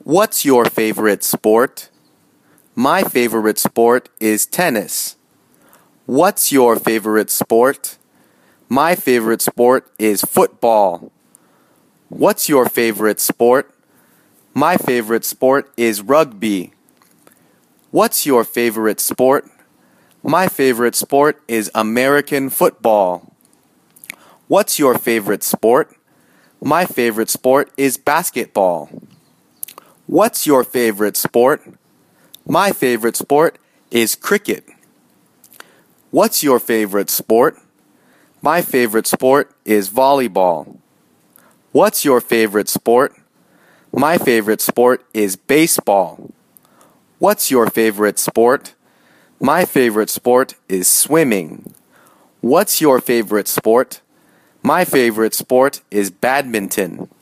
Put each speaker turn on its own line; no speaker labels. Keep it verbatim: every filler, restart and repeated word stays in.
What's your favorite sport? My favorite sport is tennis. What's your favorite sport? My favorite sport is football. What's your favorite sport? My favorite sport is rugby. What's your favorite sport? My favorite sport is American football. What's your favorite sport? My favorite sport is basketball. What's your favorite sport? My favorite sport is cricket. What's your favorite sport? My favorite sport is volleyball. What's your favorite sport? My favorite sport is baseball. What's your favorite sport? My favorite sport is swimming. What's your favorite sport? My favorite sport is badminton.